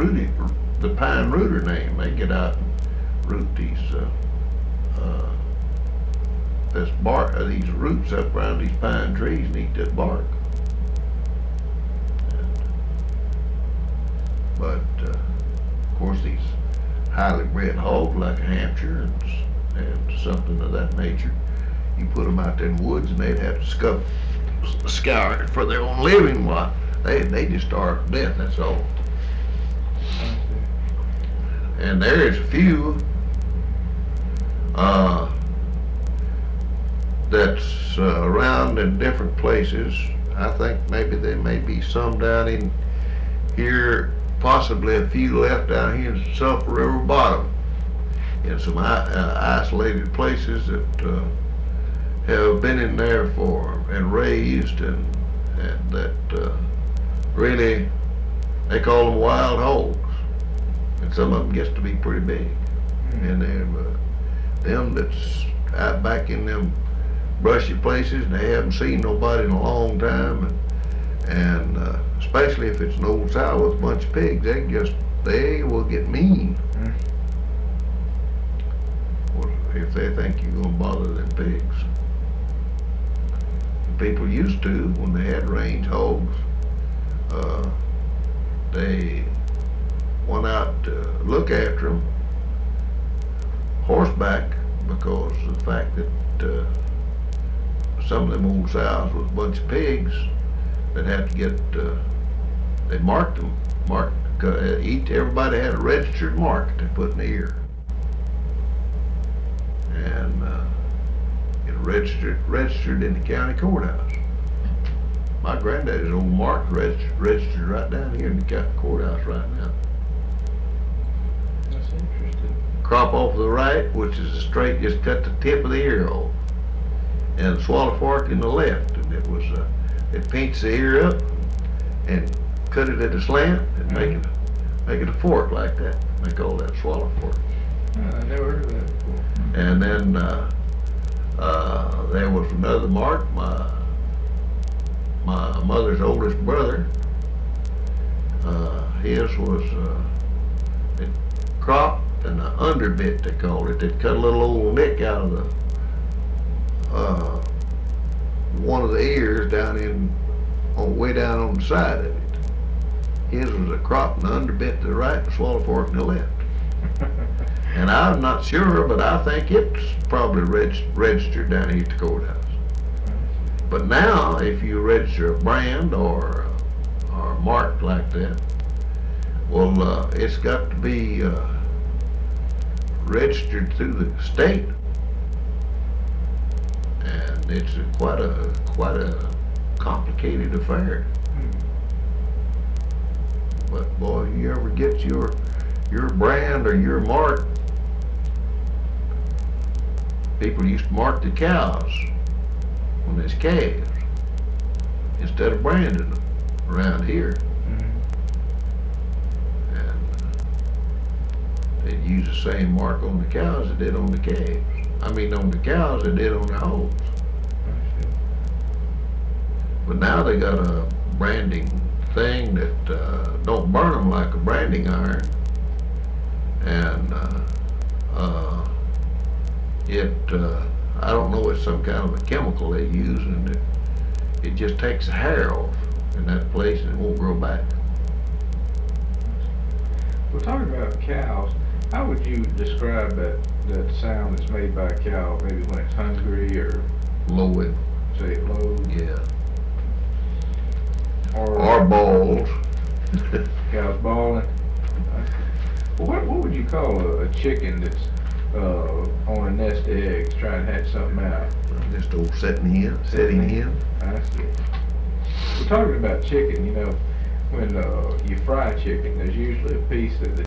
the pine rooter name. They get out and root these this bark, these roots up around these pine trees and eat that bark. But of course, these highly bred hogs like a Hampshire and something of that nature, you put them out there in the woods and they'd have to scour it for their own living. Why? They just starve to death. That's all. And there is a few that's around in different places. I think maybe there may be some down in here, possibly a few left down here in the Sulphur River bottom, in some isolated places that have been in there for and raised and that really they call them wild hogs, and some of them gets to be pretty big. And them that's out back in them brushy places, and they haven't seen nobody in a long time, and especially if it's an old sow with a bunch of pigs, they will get mean. If they think you're gonna bother them pigs. People used to, when they had range hogs, they went out to look after them horseback, because of the fact that some of them old sows with a bunch of pigs that had to get, they marked them, everybody had a registered mark they put in the ear. And it registered in the county courthouse. My granddaddy's old mark registered right down here in the county courthouse right now. That's interesting. Crop off to the right, which is a straight, just cut the tip of the ear off, and the swallow fork in the left, and it paints the ear up and cut it at a slant and make it a fork like that. They call that swallow fork. I never heard of that before. And then there was another mark. My mother's oldest brother, his was it cropped and the underbit, they called it. They'd cut a little old nick out of the one of the ears down way down on the side of it. His was a crop and the underbit to the right, and the swallow fork in the left. And I'm not sure, but I think it's probably registered down here at the courthouse. But now, if you register a brand or mark like that, well, it's got to be registered through the state, and it's quite a complicated affair. But boy, you ever get your brand or your mark. People used to mark the cows when there's calves instead of branding them around here. And they'd use the same mark on the cows they did on the calves. I mean, on the cows they did on the hogs. But now they got a branding thing that don't burn them like a branding iron, and I don't know, it's some kind of a chemical they use, and it just takes the hair off in that place and it won't grow back. Well, talking about cows, how would you describe that sound that's made by a cow, maybe when it's hungry or Lowing. say it low? Yeah. Or balls. Cows bawling. Well, what would you call a chicken that's on a nest of eggs trying to hatch something out? Just old setting hen. I see. We're talking about chicken, when you fry chicken, there's usually a piece that the